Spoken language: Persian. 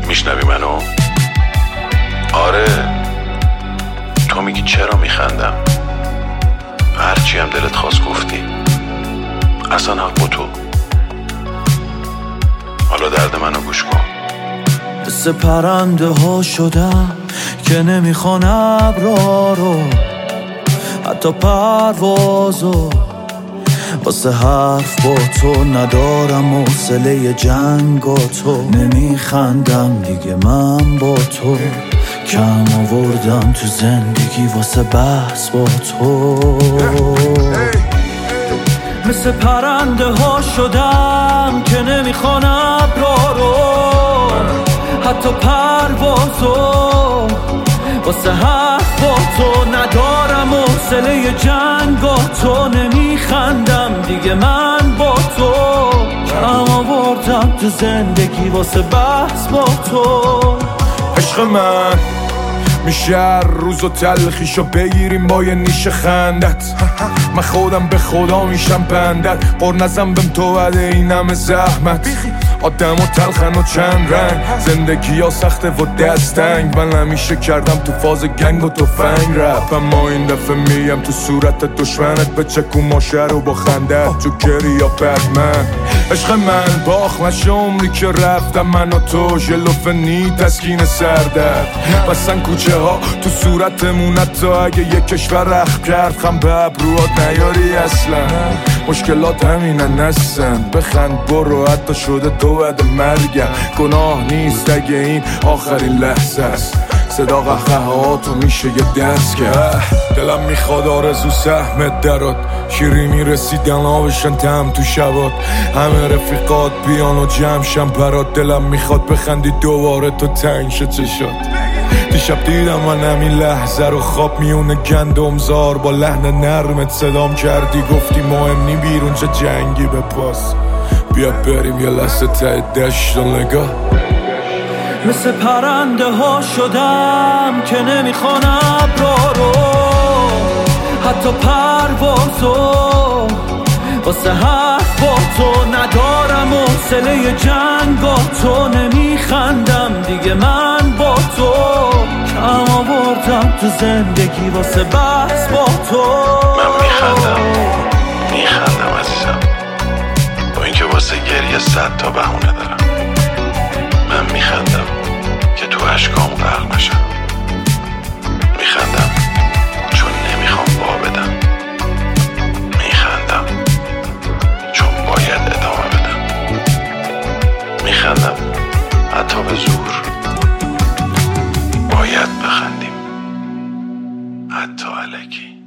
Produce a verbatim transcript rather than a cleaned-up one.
میشنوی منو؟ آره، تو میگی چرا میخندم؟ هرچی هم دلت خواست گفتی، اصلا حق با تو. حالا درد منو گوش کن. مثل پرنده ها شدم که نمیخوان ابرا رو، حتی پروازو. واسه حرف با تو ندارم حوصله جنگ و تو. نمیخندم دیگه من با تو، کم آوردم تو زندگی واسه بحث با تو. مثل پرنده ها شدم که نمیخوان ابرا رو، حتی پروازو. واسه حرف با تو ندارم حوصله جنگ و تو. نمیخندم دیگه من با تو، کم آوردم تو زندگی واسه بحث با تو. عشق من میشه هر روز و تلخیشو بگیریم با یه نیش خندت. من خودم به خدا میشم بندت، قر نزم بهم تو بده این همه زحمت. آدم و تلخن و چند رنگ، زندگی ها سخته و دستنگ. من همیشه کردم تو فاز گنگ و توفنگ رپ، اما این دفعه میم تو صورت دشمنت. به چکو ماشه رو با خندت تو گری یا بدمن. عشق من باخ نشه عمری که رفتم من و تو، ژلوفنی تسکین سردت. بسن کوچه ها تو صورتمون، حتی اگه یک کشور رخ کرد خم به ابروات نیاری اصلا. مشکلات همینن هستن، بخند برو حتی شده تو بعد مرگم. گناه نیست اگه این آخرین لحظه است، صدا قهقهاتو میشه یه دست کرد. دلم میخواد آرزو سهمت درات، شیرینی رسیدن آبشن تم تو شبات. همه رفیقات بیان و جمشن برات، دلم میخواد بخندی دوباره تو تنگ شه چشات. دیشب دیدم من همین لحظه رو خواب میونه گندم زار، با لحن نرمت صدام کردی گفتی مهم نی بیرون چه جنگی به پاس. بیا بریم یه لحظه ته دشت و نگاه. مثل پرنده ها شدم که نمیخوان ابرا رو، حتی پروازو. واسه حرف با تو ندارم حوصله جنگ و تو. نمیخندم دیگه من با تو، کم آوردم تو زندگی واسه بحث با تو. من میخندم میخندم عزیزم، با اینکه واسه گریه صد تا بهونه دارم. من میخندم که تو اشکام غرق نشم. میخندم چون نمیخوام وا بدم. میخندم چون باید ادامه بدم. میخندم حتی به زور، باید بخندیم حتی الکی.